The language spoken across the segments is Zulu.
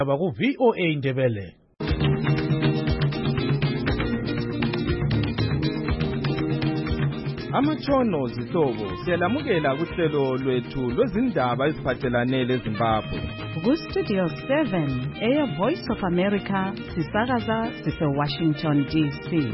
Abaku VOA Indebele. Amatshono zihlobo siyalamukela kuhlelo lwethu lwezindaba eziphathelane leZimbabwe. Ku Studio 7 Air Voice of America sisakaza sise Washington DC.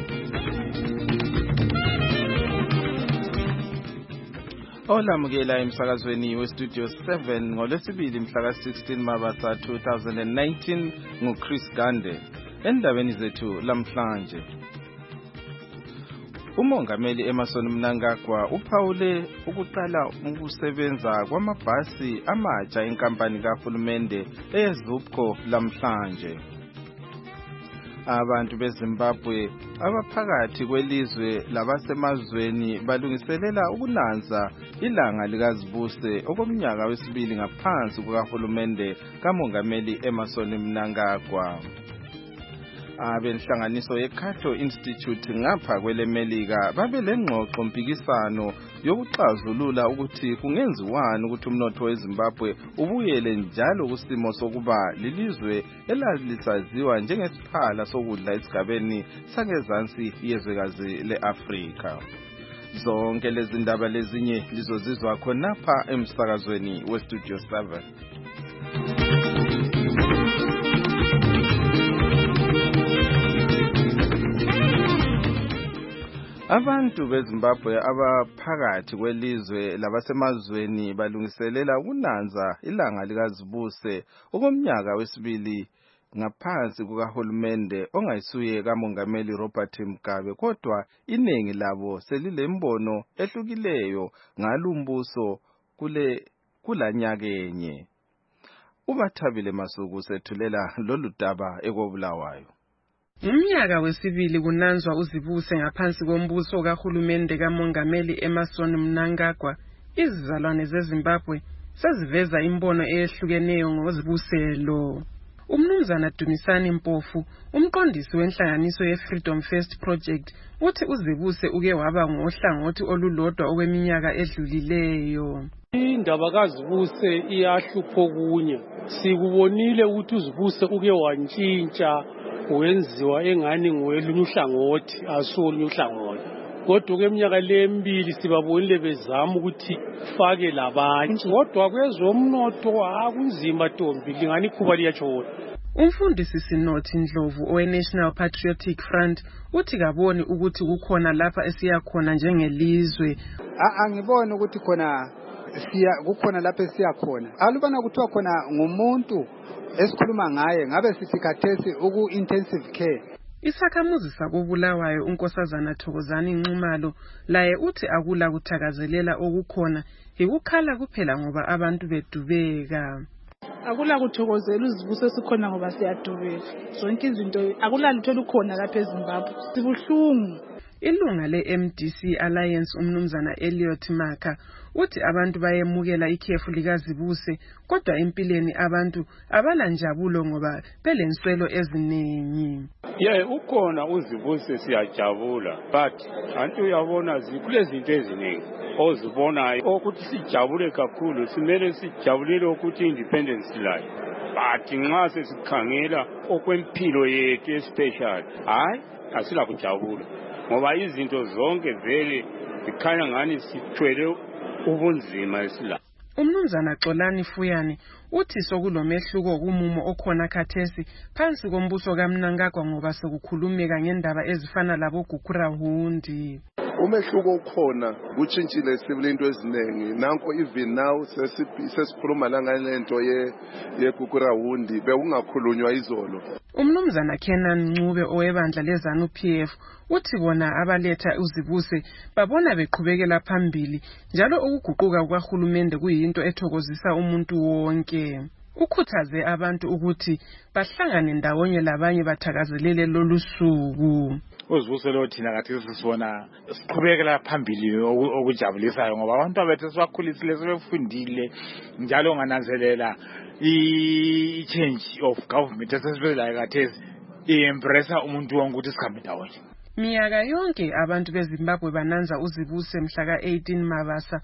Olamukela emsakazweni we Studio 7 ngolwesibili mhla ka-16 Mabasa 2019 nguChris Gande. Endabeni zethu lamhlanje, uMongameli Emmerson Mnangagwa uphawule ukuqala ukusebenza kwamabhasi amatsha enkampani kahulumende eZupco lamhlanje. Abantu beZimbabwe abaphakathi kwelizwe labasemazweni balungiselela ukunanza ilanga likazibuse okomnyaka wesibili ngaphansi kukahulumende kaMongameli Emmerson Mnangagwa. Abenhlanganiso yeCato Institute ngapha kwelemelika babelengxoxo mpikisano yokuxazulula ukuthi kungenziwani ukuthi umnotho weZimbabwe ubuyele njalo kusimo sokuba lilizwe elalisaziwa njengesiphala sokudla esigabeni sangezansi yezwekazi leAfrika. Zonke lezi ndaba lezinye lizozizwa khonapha emsakazweni weStudio 7. Abantu beZimbabwe abaphakathi kwelizwe labasemazweni balungiselela ukunanza ilanga likazibuse okomnyaka wesibili ngaphansi kukahulumende ongayisuye kaMongameli Robert Mugabe, kodwa iningi labo selilembono ehlukileyo ngalumbuso kulanyakenye. uBathabile Masuku sethulela lolu daba ekobulawayo. Umnyaka wesibili kunanzwa uzibuse ngaphansi kombuso kahulumende kaMongameli Emmerson Mnangagwa. Izizalwane zeZimbabwe seziveza imbono eyehlukeneyo ngozibuselo. Umnumzana Dumisani Mpofu, umqondisi wenhlanganiso yeFreedom First Project, uthi uzibuse uke waba ngohlangothi olulodwa okweminyaka edlulileyo. Indaba kazibuse iyahlupho kunye. Sikubonile ukuthi uzibuse uke wantshintsha wenziwa engani ngolunye uhlangothi asolunye uhlangothi, kodwa kweminyaka lemibili sibabonile bezama ukuthi fake labanye, kodwa kwezomnotho akunzima Ntombi, lingani ikhuba liyatshona. Umfundisi Sinothi Ndlovu oweNational Patriotic Front uthi kaboni ukuthi kukhona lapha esiyakhona njengelizwe. Angiboni ukuthi kukhona lapha esiyakhona. Alubana kuthiwa khona ngumuntu esikhuluma ngaye ngabe sithi khathesi intensive care. Isakhamuzi sakobulawayo uNkosazana Thokozani Nxumalo laye uthi akula kuthakazelela okukhona ikukhala kuphela ngoba abantu bedubeka. Akula kuthokozela uzibuse sikhona ngoba siyadubeka. Zonke izinto akula lutho lukhona lapha eZimbabwe. Sibuhlungu. Ilunga le-MDC Alliance umnumzana Elliot Maka uthi abantu bayemukela ikhefu likazibuse, kodwa empilweni abantu abalanjabulo ngoba belenswelo eziningi. Ukhona uzibuse siyajabula, but anti uyabona kulezinto eziningi ozibonayo ukuthi sijabule kakhulu, simele sijabulile ukuthi independence life. But nxa sesikhangela okwempilo yethu especially, asila kujabula. Ngoba izinto zonke vele zikhanya ngani sithwele ubunzima esila. Umnumzana Xolani Fuyani uthi sokulomehluko kumumo okhona khathesi phansi kombuso kaMnangagwa ngoba sekukhulumeka ngendaba ezifana labo Gukurahundi. Umehluko ukhona utshintshile sibili into eziningi. Nanko even now sesikhuluma la ngalento yeGukurahundi bekungakhulunywa izolo. Umnumzana Kenan Ncube owebandla leZANU-PF uthi bona abaletha uzibuse babona beqhubekela phambili njalo ukuguquka kwahulumende kuyinto ethokozisa umuntu wonke. Ukhuthaze abantu ukuthi bahlangane ndawonye labanye bathakazelele lolu suku. Uzibuselo thina kathi sisibona siqhubekela phambili okujabulisayo ngoba abantu abethu sebakhulisile sebefundile njalo ngananzelela i-change of government esesivelayo kathesi i-embrace umuntu wonke ukuthi sikhambe ndawonye. Minyaka yonke abantu beZimbabwe bananza uzibuse mhla ka-18 Mabasa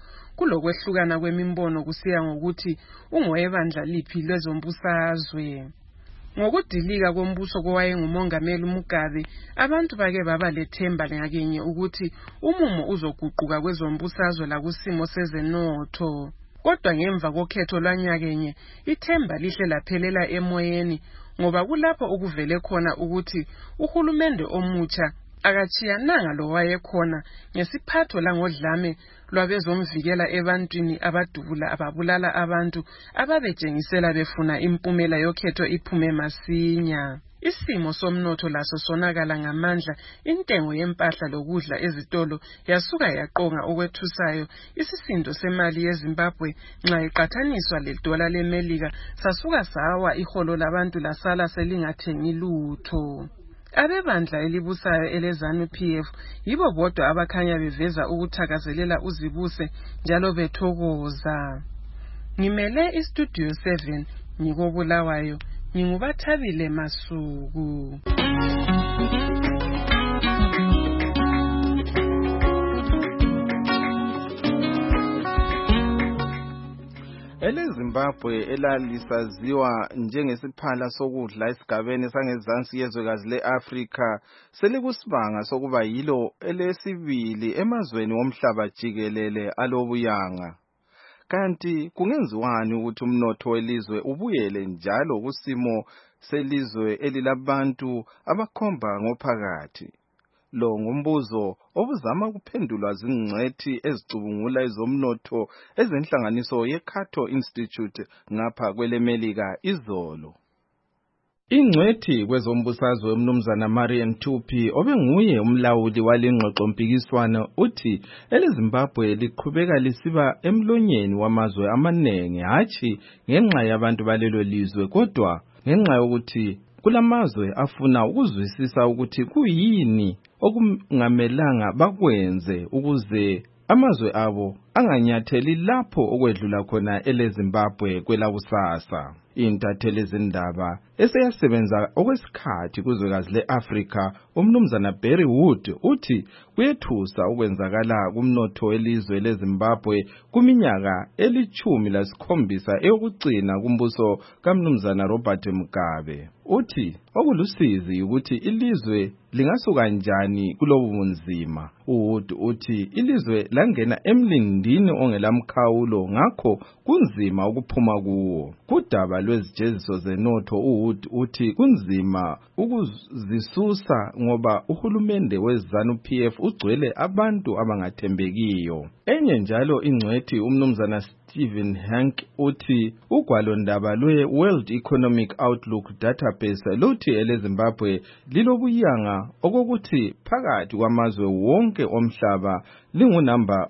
kulokwehlukana kwemimbono kusiya ngokuthi ungowebandla liphi lezombusazwe. Ngokudilika kombuso kowayengumongameli Mugabe, abantu bake baba lethemba ngakenye ukuthi umumo uzoguquka kwezombusazwe lakusimo sezenotho. Kodwa ngemva kokhetho lwanyakenye, ithemba lihle laphelela emoyeni ngoba kulapho ukuvele khona ukuthi uhulumende omutsha akachiyananga lo wayekhona ngesiphatho langodlame lwabezomvikela ebantwini abadubula ababulala abantu ababejengisela befuna impumela yokhetho iphume masinya. Isimo somnotho laso sonakala ngamandla, intengo yempahla lokudla ezitolo yasuka yaqonga okwethusayo. Isisindo semali yeZimbabwe nxa iqathaniswa ledola leMelika sasuka sawa, iholo labantu lasala selingathengi lutho. Abebandla elibusayo eleZANU PF yibo bodwa abakhanya beveza ukuthakazelela uzibuse njalo bethokoza. Ngimele iStudio 7 ngikobulawayo, ngingubathabile Masuku. EleZimbabwe elalisaziwa njengesiphala sokudla esigabeni sangezansi yezwekazi le-Afrika selikusibanga sokuba yilo elesibili emazweni womhlaba jikelele alobuyanga. Kanti kungenziwani ukuthi umnotho welizwe ubuyele njalo kusimo selizwe elilabantu abakhomba ngophakathi? Lo ngumbuzo obuzama kuphendulwa zingcwethi ezicubungula ezomnotho ezenhlanganiso yeCato Institute ngapha kweleMelika izolo. Ingcwethi kwezombusazwe umnumzana Marian Tupy obenguye umlawuli walengxoxo mpikiswano uthi eleZimbabwe liqhubeka lisiba emlonyeni wamazwe amanengi hatshi ngenxa yabantu balelo lizwe kodwa ngenxa yokuthi kulamazwe afuna ukuzwisisa ukuthi kuyini okungamelanga bakwenze ukuze amazwe abo anganyatheli lapho okwedlula khona eleZimbabwe kwelakusasa. Intatheli zindaba eseyasebenza okwesikhathi kuzwekazi le-Afrika umnumzana Barry Wood uthi kuyethusa ukwenzakala kumnotho welizwe leZimbabwe kuminyaka 17 eyokugcina kumbuso kamnumzana Robert Mugabe. Uthi okulusizi ukuthi ilizwe lingasuka njani kulobu bunzima. Wood uthi ilizwe langena emlindini ongelamkhawulo ngakho kunzima ukuphuma kuwo. Kudaba lwezijeziso zenotho uWood uthi kunzima ukuzisusa ngoba uhulumende weZANU PF ugcwele abantu abangathembekiyo. Enye njalo ingcwethi umnumzana Stephen Hank uthi ugwalondaba lwe-World Economic Outlook database luthi eleZimbabwe lilobuyanga okokuthi phakathi kwamazwe wonke omhlaba lingunamba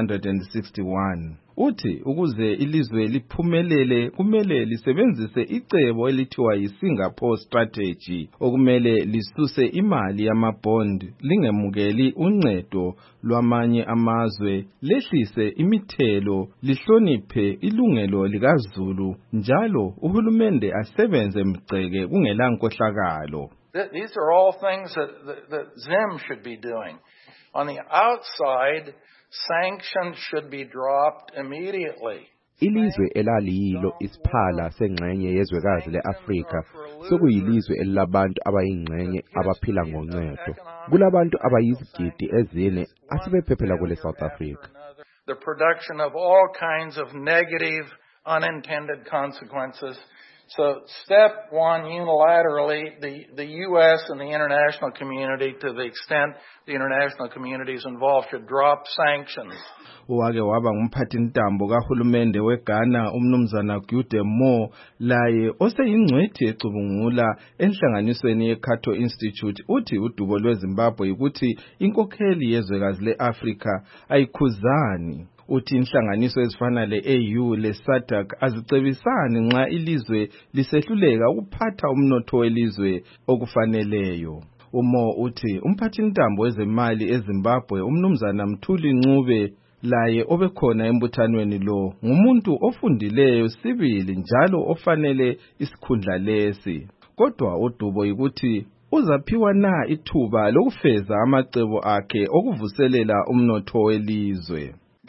161. Uthi ukuze ilizwe liphumelele kumele lisebenzise icebo elithiwa yiSingapore strategy okumele lisuse imali yamabond lingemukeli uncedo lwamanye amazwe lehlise imithelo lihloniphe ilungelo likaZulu njalo uhulumende asebenze mgceke kungelankohlakalo. These are all things that Zim should be doing. On the outside, sanctions should be dropped immediately. Ilizwe elaliyilo isiphala sengxenye yezwekazi le-Afrika sokuyilizwe elilabantu abayingxenye abaphila ngoncedo. Kulabantu abayizigidi ezine asebephephela kule South Africa. The production of all kinds of negative unintended consequences. So step one, unilaterally, the U.S. and the international community, to the extent the international community is involved, should drop sanctions. Wake waba ngumphathintambo kahulumende weGhana umnumzana Gude Moore laye oseyingcwethi ecubungula enhlanganisweni yeCato Institute uthi udubo lweZimbabwe ukuthi inkokheli yezwekazi le-Afrika ayikhuzani. Uthi inhlanganiso ezifana le-AU le-SADC azicebisani nxa ilizwe lisehluleka ukuphatha umnotho welizwe okufaneleyo. Umo uthi umphathintambo wezemali eZimbabwe umnumzana Mthuli Ncube laye obekhona embuthanweni lo ngumuntu ofundileyo sibili njalo ofanele isikhundla lesi. Kodwa udubo yikuthi uzaphiwa na ithuba lokufeza amacebo akhe okuvuselela umnotho welizwe.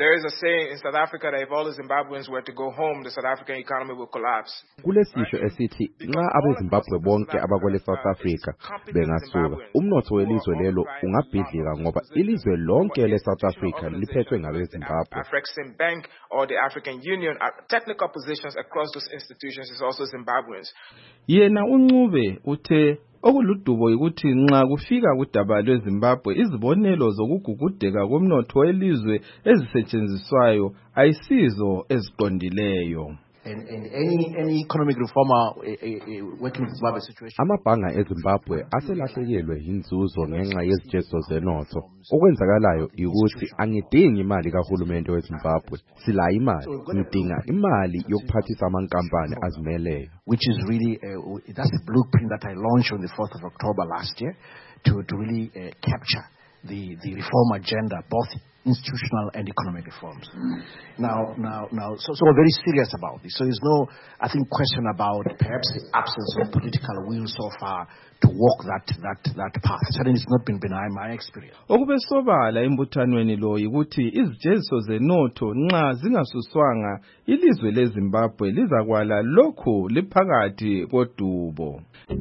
There is a saying in South Africa that if all the Zimbabweans were to go home, the South African economy will collapse. Kulesisho esithi nxa abeZimbabwe bonke abakwele South Africa bengasuka umnotho welizwe lelo ungabhidlika ngoba ilizwe lonke leSouth Africa liphethwe ngabeZimbabwe. Afreximbank or the African Union, technical positions across those institutions is also Zimbabweans. Yena uNcube uthe okuludubo ukuthi nxa kufika kudaba lweZimbabwe izibonelo zokugugudeka komnotho welizwe ezisetshenziswayo ayisizo eziqondileyo. And any economic reformer working with Zimbabwe situation. Amabhanga eZimbabwe aselahlekelwe inzuzo ngenxa yezijezo zenotho. Okwenzakalayo ukuthi angidingi imali kahulumende weZimbabwe. Sila imali, ngidinga imali yokuphathisa amankampani azimeleyo. Which is really that's the blueprint that I launched on the 4th of October last year to really capture the reform agenda, both institutional and economic reforms. Now, so we're very serious about this. So there's no, I think, question about perhaps the absence of political will so far to walk that path. Certainly it's not been benign my experience. Okubesobala embuthanweni lo ukuthi izijeziso zenotho nxa zingasuswanga ilizwe leZimbabwe lizakwala lokhu liphakathi kodubo.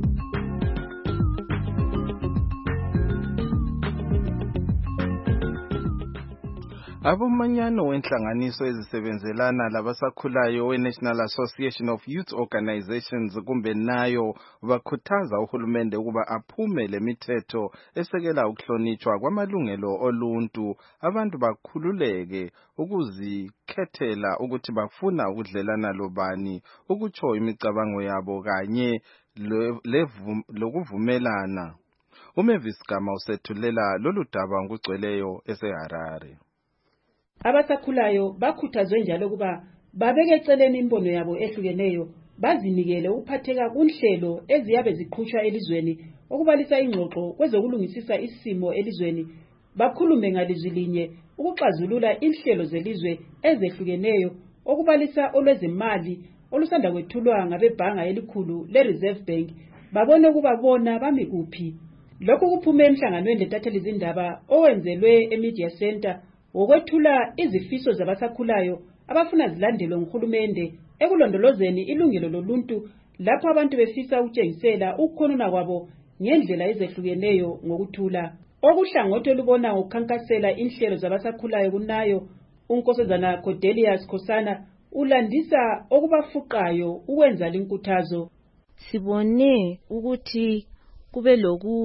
Abomanyano wenhlanganiso ezisebenzelana labasakhulayo we-National Association of Youth Organizations kumbe nayo bakhuthaza uhulumende ukuba aphume lemithetho esekela ukuhlonitshwa kwamalungelo oluntu abantu bakhululeke ukuzikhethela ukuthi bafuna ukudlelana lobani ukutsho imicabango yabo kanye lokuvumelana. uMavis Gama usethulela lolu daba ngugcweleyo eseHarare. Abasakhulayo bakhuthazwe njalo kuba babeke eceleni imbono yabo ehlukeneyo bazinikele ukuphatheka kunhlelo eziyabe ziqhutshwa elizweni okubalisa ingxoxo kwezokulungisisa isimo elizweni bakhulume ngalizwi linye ukuxazulula inhlelo zelizwe ezehlukeneyo okubalisa olwezimali olusanda kwethulwa ngabebhanga elikhulu leReserve Bank babone ukuba bona bami kuphi. Lokhu kuphume emhlanganweni letatheli izindaba owenzelwe eMedia Center wokwethula izifiso zabasakhulayo abafuna zilandelwe nguhulumende ekulondolozeni ilungelo loluntu lapho abantu befisa ukutshengisela ukukhonona kwabo ngendlela ezehlukeneyo ngokuthula. Okuhlangothi olubona ukukhankasela inhlelo zabasakhulayo kunayo uNkosazana Cordelius Khosana ulandisa okubafuqayo ukwenza linkuthazo. Sibone ukuthi kube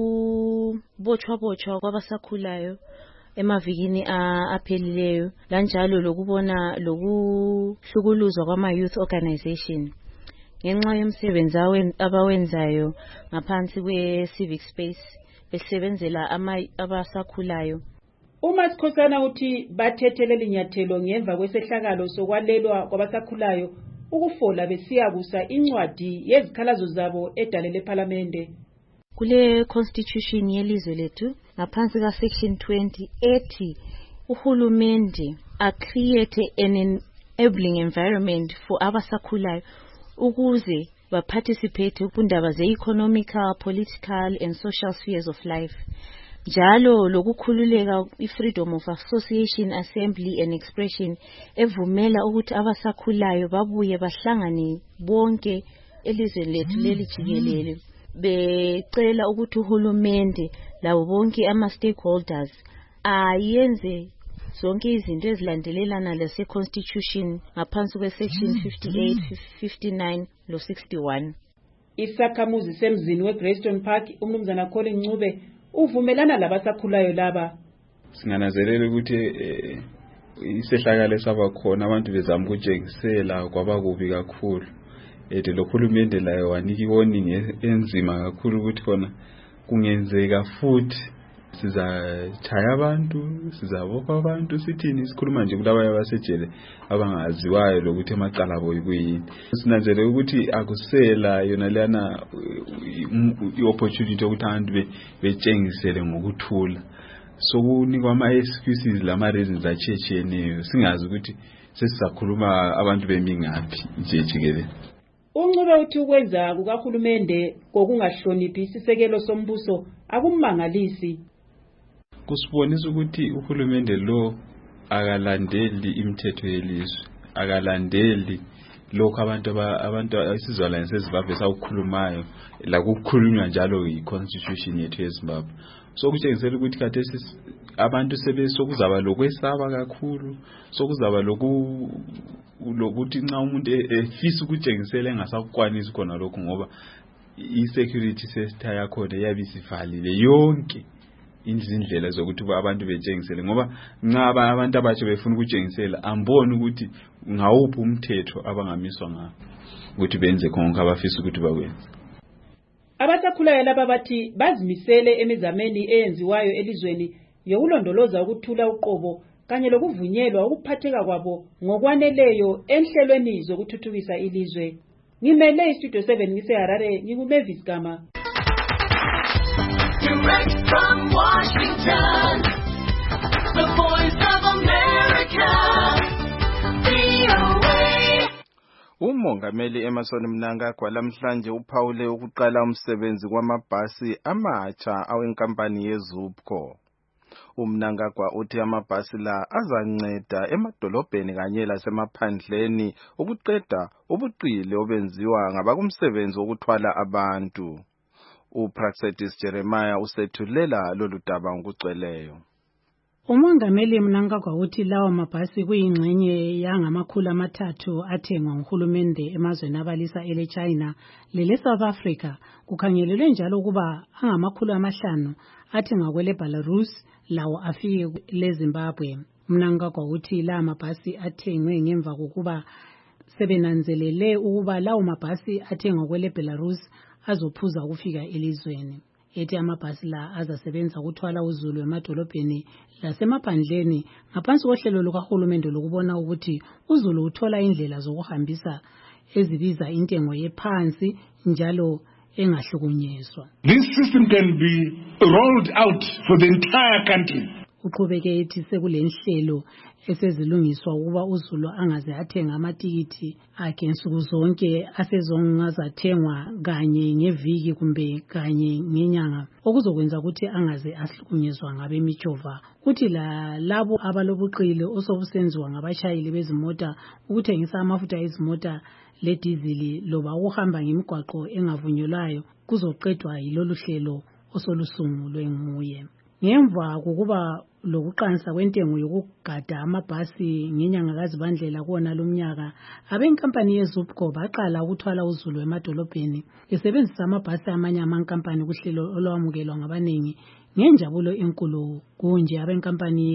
lokubotshwa kwabasakhulayo emavikini aphelileyo lanjalo lokubona lokuhlukuluzwa kwama-youth organization ngenxa yomsebenzi abawenzayo ngaphansi kwe-civic space besebenzela abasakhulayo. uMasikhosana uthi bathethelela inyathelo ngemva kwesehlakalo sokwalelwa kwabasakhulayo ukufola besiya kusa incwadi yezikhalazo zabo edalele eParliament. Kule constitution yelizwe lethu ngaphansi ka section 20 ethi uhulumende create an enabling environment for abasakhulayo ukuze participate kundaba ze-economical, political and social spheres of life. Njalo lokukhululeka freedom of association, assembly and expression evumela ukuthi abasakhulayo babuye bahlangane bonke elizweni lethu leli jikelele. Becela ukuthi uhulumende labo bonke ama-stakeholders ayenze zonke izinto ezilandelelana lese constitution ngaphansi kwe-section 58, 59 lo 61. Isakhamuzi semzini weGreystone Park umnumzana Colin Ncube uvumelana labasakhulayo laba. Singananzelela ukuthi isehlakalo sabakhona abantu bezama ukutshengisela kwabakubi kakhulu. Lo hulumende layo wanika iwarning enzima kakhulu ukuthi khona kungenzeka futhi sizachaya abantu, sizabopha abantu, sithini sikhuluma nje kulabo abasejele abangaziwayo lokuthi emacala abo yikuyini. Sinanzele ukuthi akusela yona lana i-opportunity ukuthi abantu betshengisele ngokuthula. So kunikwa ama-excuses lama-reasons atshiyeneyo singazi ukuthi sesizakhuluma abantu bemingaphi nje jikelele. Uncube uthi ukwenza kukahulumende kokungahloniphi isisekelo sombuso akumangalisi. Kusibonisa ukuthi uhulumende lo akalandeli imithetho yelizwe, akalandeli lokho abantu isizalwane seZimbabwe sawukhulumayo la kukhulunywa njalo yi-constitution yethu yeZimbabwe. So kutshengisela ukuthi khathesi abantu sebesokuzaba lokwesaba kakhulu, sokuzaba lokuthi nxa umuntu efisa ukutshengisela engasakwanisi khona lokho ngoba i-security sector yakhona yabe isivalile yonke indlela zokuthi abantu betshengisele, ngoba nxa abantu abatsha befuna ukutshengisela amboni ukuthi ngawuphi umthetho abangamiswa ngawo ukuthi benze konke abafisa ukuthi bakwenze. Abasakhulayo laba bathi bazimisele emizameni eyenziwayo elizweni yokulondoloza ukuthula uqobo kanye lokuvunyelwa ukuphatheka kwabo ngokwaneleyo enhlelweni zokuthuthukisa ilizwe. Ngimele iStudio 7 ngiseHarare, nginguMavis Gama. Direct from Washington, the Voice of America, VOA. Umongameli Emmerson Mnangagwa lamhlanje uphawule ukuqala umsebenzi kwamabhasi amatsha awenkampani yeZUPCO. Mnangagwa uthi amabhasi la azanceda emadolobheni kanye lasemaphandleni ukuqeda ubuqili obenziwa ngabakumsebenzi wokuthwala abantu. uPraxedis Jeremiah usethulela lolu daba ngokugcweleyo. Umongameli Mnangagwa uthi lawa mabhasi kuyingxenye yangamakhulu amathathu athengwa nguhulumende emazweni abalisa ele-China lele-South Africa, kukhangelelwe njalo ukuba angamakhulu amahlanu athengwa kwele-Belarus lawo afike le-Zimbabwe. Mnangagwa uthi lawa mabhasi athengwe ngemva kokuba sebenanzelele ukuba lawo mabhasi athengwa kwele-Belarus azophuza ukufika elizweni. Ethi amabhasi la azasebenza ukuthwala uzulu emadolobheni lasemaphandleni ngaphansi kohlelo lukahulumende lokubona ukuthi uzulu uthola indlela zokuhambisa ezibiza intengo yephansi njalo engahlukunyezwa. This system can be rolled out for the entire country. Uqhubeke ethi sekulenhlelo esezilungiswa ukuba uzulu angaze athenga amatikiti akhe nsuku zonke asezongazathengwa kanye ngeviki kumbe kanye ngenyanga, okuzokwenza ukuthi angaze ahlukunyezwa ngabemijova. Uthi labo abalobuqili osobusenziwa ngabashayeli bezimota ukuthengisa amafutha ezimota ledizili loba ukuhamba ngemigwaqo engavunyelwayo kuzoqedwa yilolu hlelo osolusungulwe nguye. Ngemva kokuba lokuqansa kwentengo yokugada amabhasi ngenyanga kaZibandlela kuwona lomnyaka, abenkampani yeZUPCO baqala ukuthwala uzulu emadolobheni besebenzisa amabhasi amanye amankampani kuhlelo olwamukelwa ngabanengi ngenjabulo enkulu. Kunje abenkampani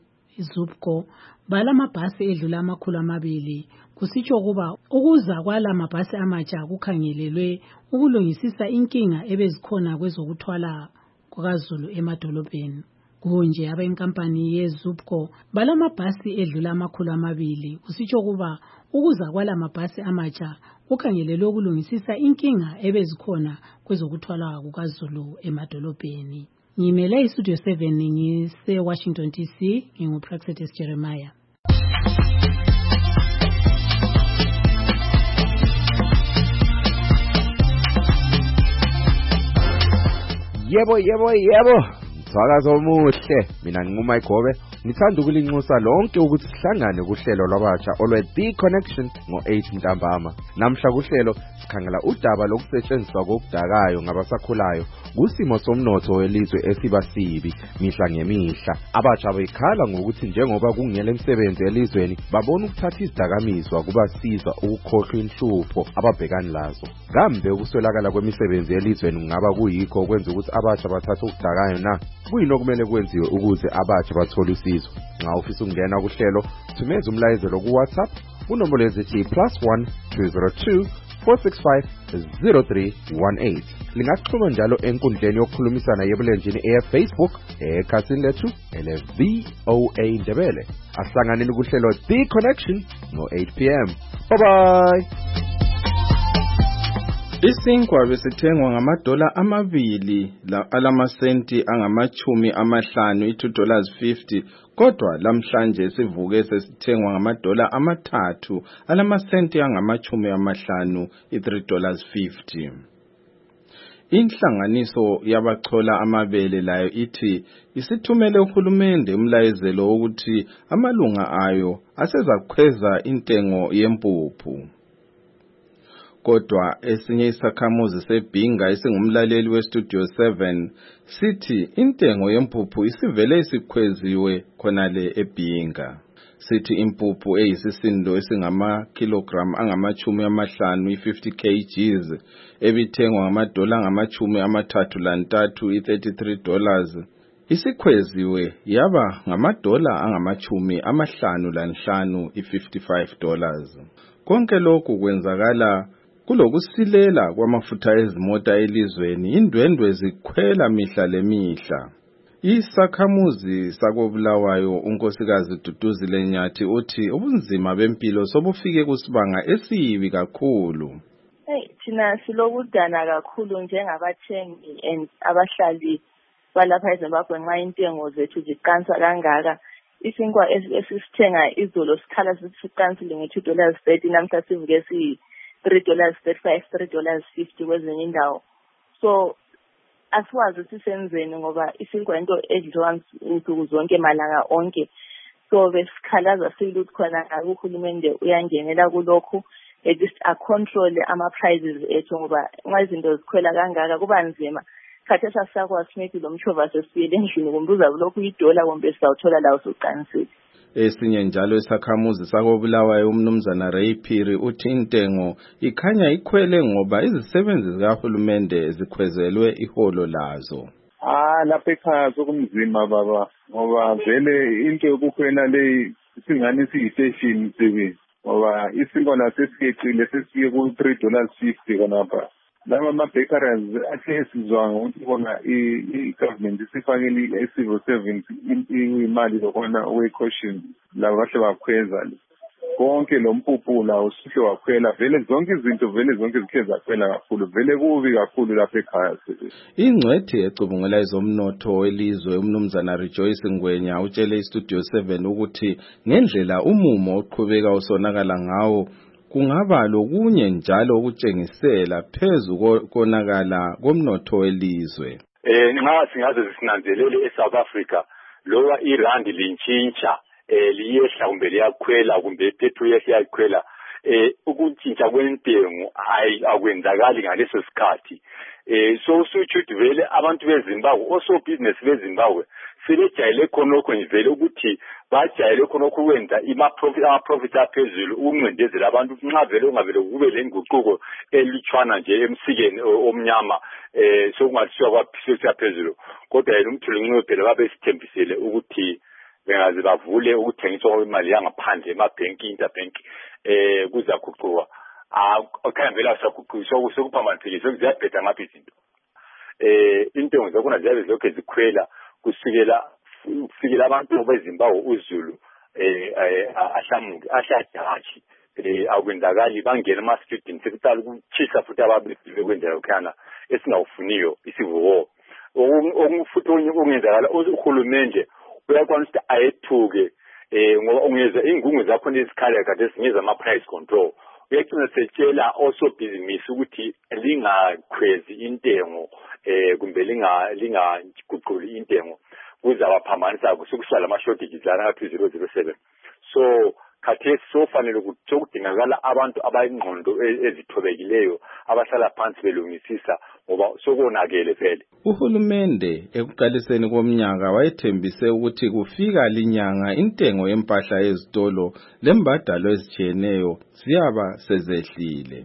yeZUPCO balamabhasi edlula 200, kusitsho kuba ukuza kwala mabhasi amatsha kukhangelelwe ukulungisisa inkinga ebezikhona kwezokuthwala kwaZulu emadolobheni. Kunje abenkampani yeZUPCO balamabhasi edlula 200, kusitsho kuba ukuza kwala mabhasi amatsha kukhangelelwe ukulungisisa inkinga ebezikhona kwezokuthwala kwaZulu emadolobheni. Ngimele iStudio 7 ngise Washington DC, nginguPraxedis Jeremiah. Yebo. Msakazo omuhle. Mina nginguMike Gobe. Ngithanda ukulinxusa lonke ukuthi sihlangane kuhlelo lwabatsha olwe The Connection ngo-8 ntambama. Namhla kuhlelo sikhangela udaba lokusetshenziswa kokudakayo ngabasakhulayo kusimo somnotho welizwe esiba sibi mihla ngemihla. Abatsha bekhala ngokuthi njengoba kungela imisebenzi elizweni babona ukuthatha izidakamizwa kubasiza ukukhohlwa inhlupho ababhekana lazo. Kambe ukuswelakala kwemisebenzi elizweni kungaba kuyikho okwenza ukuthi abatsha bathathe ukudakayo na? Kuyini okumele kwenziwe ukuze abatsha bathole usizo? Nxa ufisa ukungena kuhlelo, thumeza umlayezelo ku WhatsApp kunombolo ezithi +1 202 465 0318. Lingaxhuma njalo enkundleni yokukhulumisana yebulenjini eFacebook ekhasini lethu ele-VOA Ndebele. Asihlanganeni kuhlelo The Connection ngo-8 p.m. Bye. Isinkwa besithengwa ngamadola amabili alamasenti angama-50, $2.50, kodwa lamhlanje sivuke sesithengwa ngamadola amathathu alamasenti angama-50, $3.50. Inhlanganiso yabachola amabele layo ithi isithumele uhulumende umlayezelo wokuthi amalunga ayo asezakhweza intengo yempuphu. Kodwa esinye isakhamuzi seBhinga esingumlaleli weStudio 7 sithi intengo yempuphu isivele isikhweziwe khonale eBhinga. Sithi impuphu eyisisindo esingama-kilogram angama-50 i-50 kgs ebithengwa ngamadola angama-33 $33 isikhweziwe yaba ngamadola angama-55 i-$55. Konke lokhu kwenzakala kulokusilela kwamafutha ezimota elizweni, indwendwe zikhwela mihla lemihla. Isakhamuzi sakobulawayo unkosikazi Duduzile Nyathi uthi ubunzima bempilo sobufike kusibanga esibi kakhulu. Thina silokudana kakhulu njengabathengi and abahlali balapha eZimbabwe nxa intengo zethu ziqansa kangaka. Isinkwa esisithenga izolo sikhala siqansile nge$2.30 namhla sivuke $3.35 $3.50 kwezinye indawo. So asiwazi sisenzeni ngoba isinkwa into edliwa insuku zonke malanga onke. So besikhalaza siluthi khona uhulumende uyangenela kulokhu at least acontrol ama prices ethu ngoba nxa izinto zikhwela kangaka kuba nzima. Khathesi asakwazi simethi lo mchova sesiyele endlini kumbuza lokhu $1 kumbe sizawuthola lawo soqanisile. Esinye njalo isakhamuzi sakobulawayo umnumzana Ray Phiri uthi intengo ikhanya ikhwele ngoba izisebenzi zikahulumende zikhwezelwe iholo lazo. Lapha ekhaya sokumzima baba ngoba vele into yokukhwela le singani siyistation sebenzi ngoba isinkwa lasesiyecile sesifike ku$3.50 kanapha. Laba ama-bakeries athe sizwa ngokuthi bona i-government isifakele i-civil servants imali lokona we-caution laba bahle bakhweza konke lo mpuphu lawo usuhle wakhwela vele zonke izinto vele zonke zikhe zakhwela kakhulu vele kubi kakhulu lapha ekhaya. Ingcwethi ecubungela ezomnotho welizwe umnumzana Rejoice Ngwenya utshele iStudio 7 ukuthi ngendlela umumo oqhubeka usonakala ngawo kungaba lokunye njalo ukutshengisela phezu konakala komnotho welizwe. Nxa singaze sinanzelele eSouth Africa lowa irandi lintshintsha liyehla kumbe liyakhwela kumbe ipetrol yakhwela ukutshintsha kwentengo akwenzakali ngaleso sikhathi. So usuthi vele abantu beZimbabwe osobusiness beZimbabwe sebejayele khonokho vele ukuthi bajayele khonokho ukwenza ama-profit aphezulu ukuncindezela abantu nxa vele ungavele kube lenguquko elutshwana nje emsikeni omnyama sokungathiwa kwaphisa phezulu kodwa yena umthuluncwe phela babesithembisele ukuthi bengaze bavule ukuthengiswa kwemali yangaphandle emabhenki interbank kuzaguquka akhaya vele asaguqiswa sokuphambanisa kuziyabheda ngaphi izinto intengo zakhona ziyabe zilokhu zikhwela kufikela abantu beZimbabwe uZulu ahlamuke ahlajaji akwenzakali bangena ama-students sekuqala ukuchisa futhi ababefile kwenzela lokhana esingawufuniyo isivuko futhi okungenzakala uhulumende uyakwanisa ukuthi ayethuke ngoba ungeza ingungu zakhona ezikhala kade ezinyeza ama-price control uyagcina setshela osobhizinisi ukuthi lingakhwezi intengo kumbe lingaguquli intengo kuzabaphambanisa kusukusala ama-shortages angaphi-007. So khathesi sofanele sokudingakala abantu abayingqondo ezithobekileyo abahlala phansi belungisisa ngoba sokonakele vele. Uhulumende ekuqaliseni komnyaka wayethembise ukuthi kufika linyanga intengo yempahla ezitolo lembadalo ezitshiyeneyo ziyaba sezehlile.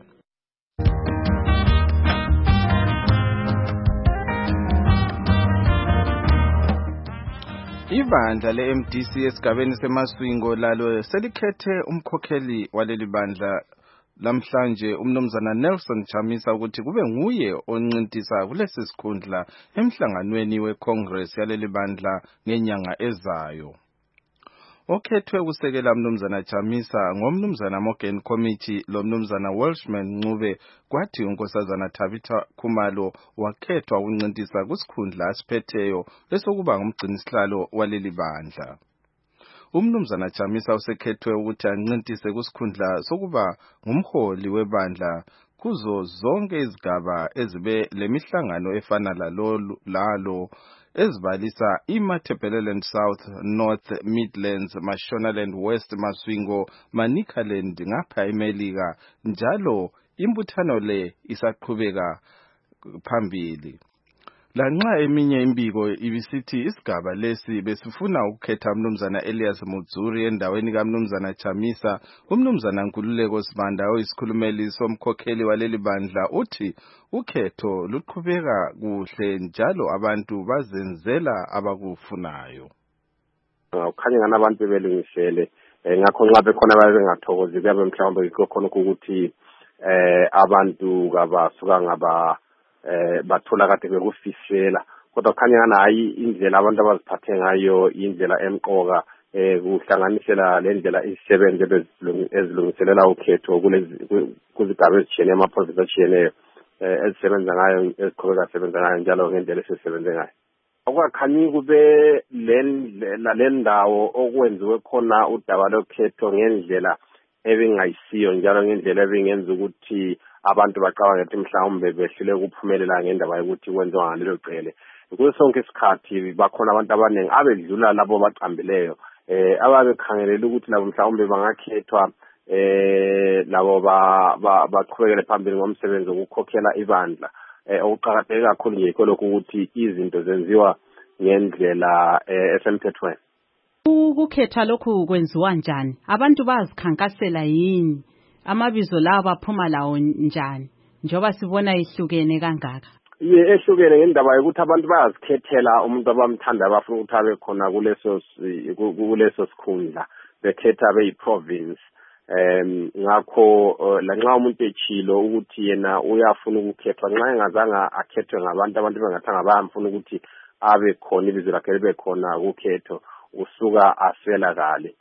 Ibandla le-MDC esigabeni seMaswingo lalo selikhethe umkhokheli waleli bandla lamhlanje umnumzana Nelson Chamisa ukuthi kube nguye oncintisa kulesi sikhundla emhlanganweni weCongress yaleli bandla ngenyanga ezayo. Okhethwe ukusekela umnumzana Chamisa ngomnumzana Morgan Committee lo mnumzana Welshman Ncube kwathi unkosazana Tabitha Khumalo wakhethwa ukuncintisa kusikhundla asiphetheyo esokuba ngumgcinisihlalo waleli bandla. Umnumzana Chamisa usekhethwe ukuthi ancintise kusikhundla sokuba ngumholi webandla kuzo zonke izigaba ezibe lemihlangano efana lalo ezibalisa iMatabeleland South, North Midlands, Mashonaland West, Masvingo, Manicaland ngapha eMelika. Njalo imbuthano le isaqhubeka phambili. Lanxa eminye imbiko ibisithi isigaba lesi besifuna ukukhetha umnumzana Elias Mudzuri endaweni kaMnumzana Chamisa, umnumzana Nkululeko Sibanda oyisikhulumeli somkhokheli waleli bandla uthi ukhetho luqhubeka kuhle njalo abantu bazenzela abakufunayo. Ukhanya ngana abantu belungisele ngakho nxa bekhona babengathokozi kuyabe mhlawumbe kukhona ukuthi abantu kabasuka ngaba bathola kade bekufisela kodwa khanya ngana hayi indlela abantu abaziphathe ngayo indlela emqoka kuhlanganisela lendlela isebenze ezilungiselela ukhetho kuzigaba ezitshiyeneyo amaprovinsi atshiyeneyo ezisebenza ngayo eziqhubeka sebenza ngayo njalo ngendlela esisebenze ngayo. Okwakhanyi kube le ndawo okwenziwe khona udaba lokhetho ngendlela ebingayisiyo njalo ngendlela ebingenza ukuthi abantu baqabanga ukuthi mhlawumbe behlule ukuphumelela ngendaba yokuthi kwenziwa ngalelo qele. Kusonke isikhathi bakhona abantu abaningi abedlula labo baqambileyo ababekhangelela ukuthi labo mhlawumbe bangakhethwa labo baqhubekele phambili ngomsebenzi wokukhokhela ibandla. Okuqakatheke kakhulu nje lokho ukuthi izinto zenziwa ngendlela esemthethweni. Ukukhetha lokhu kwenziwa njani? Abantu bazikhankasela yini? Amabizo lawo baphuma lawo njani? Njoba sibona ihlukene kangaka. Ehlukene ngendaba yokuthi abantu bayazikhethela umuntu abamthanda abafuna ukuthi abe khona kuleso sikhundla. Bekhetha beyiprovince. Ngakho lanxa umuntu echilo ukuthi yena uyafuna ukukhethwa nxa engazanga akhethwe abantu bengathanga bayamfuna ukuthi abe khona ibizo lakhe libe khona ukhetho usuka aswelakale.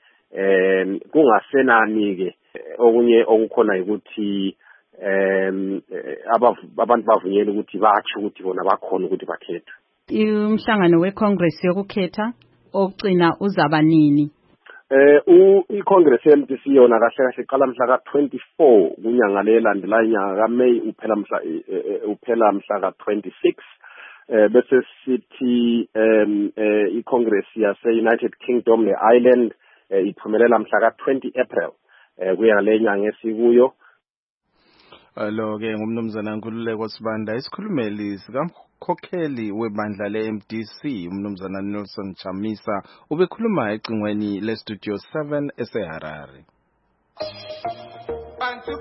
Kungasenani ke okunye okukhona ukuthi abantu bavunyela ukuthi batsho ukuthi bona bakhona ukuthi bakhethwe. Umhlangano weCongress yokukhetha ogcina uzaba nini? iCongress yeMDC yona kahle kahle iqala mhla ka-24 kunyanga lelandelayo inyanga kaMeyi uphela mhla ka-26 bese sithi iCongress yase-United Kingdom ne-Ireland iphumelela mhla ka-20 April kuya le nyanga esikuyo. Lo-ke ngumnumzana Nkululeko Sibanda isikhulumeli sikamkhokheli webandla le-MDC umnumzana Nelson Chamisa ubekhuluma ecingweni le-Studio 7 eseHarare. Bantu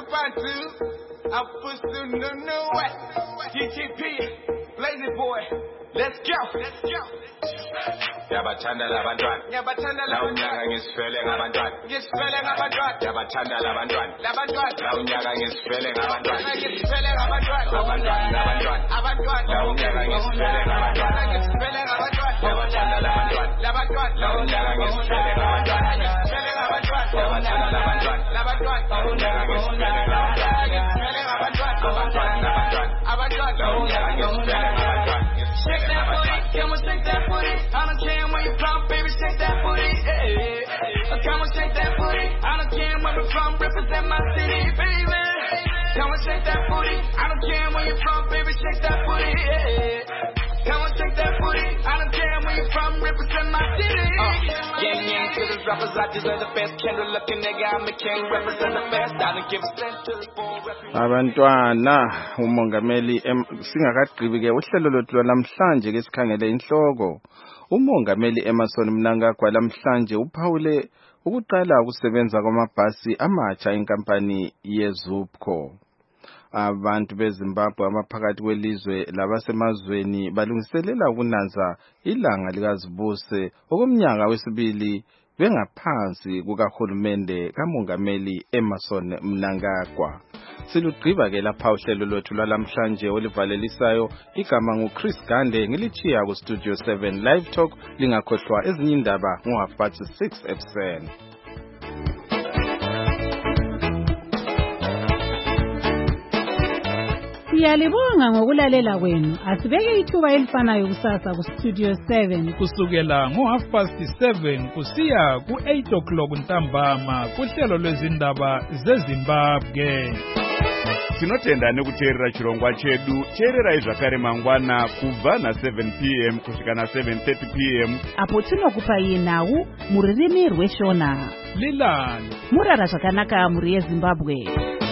Apusu no what DTP Lazy Boy let's go Yabathanda labantwana la unyaka ngisifele ngabantwana yabathanda labantwana la unyaka ngisifele ngabantwana la unyaka ngisifele ngabantwana la unyaka ngisifele ngabantwana yabathanda labantwana la unyaka ngisifele ngabantwana yabathanda labantwana la unyaka ngisifele ngabantwana Shake that booty, come on shake that booty. I don't care where you from, baby, shake that booty. Hey, come on shake that booty. I don't care where you from, represent my city, baby. Come on shake that booty. I don't care where you from, baby, shake that booty. Hey, come on shake that booty. I don't care where you from, represent my city. Gang to the rappers, I deserve the best. Kendall looking nigga, I'm the king, represent the best. I don't give a cent to the poor. Abantwana umongameli singakagqibi ke uhlelo lwethu lwanamhlanje ke sikhangele inhloko. Umongameli Emmerson Mnangagwa lamhlanje uphawule ukuqala ukusebenza kwamabhasi amatsha inkampani yeZupco. Abantu beZimbabwe amaphakathi kwelizwe labasemazweni balungiselela ukunanza ilanga likazibuse okumnyaka wesibili bengaphansi kukahulumende kamongameli Emmerson Mnangagwa. Silugqiba ke lapha uhlelo lwethu lwalamhlanje olivalelisayo igama nguChris Gande ngilichiya ku Studio 7 Live Talk lingakhohlwa ezinye indaba ngo6 ekuseni. Siyalibonga ngokulalela kwenu. Asibeke ithuba elifanayo kusasa ku Studio 7 kusukela ngo7:30 kusiya ku8 o'clock ntambama kuhlelo lwezindaba zeZimbabwe. tinotenda nekuteerera chirongwa chedu. Teererai zvakare mangwana kubva na7 p.m. kusvika na7:30 p.m. apo tinokupai nhau muririmi rweshona. Lilani murara zvakanaka muri yeZimbabwe.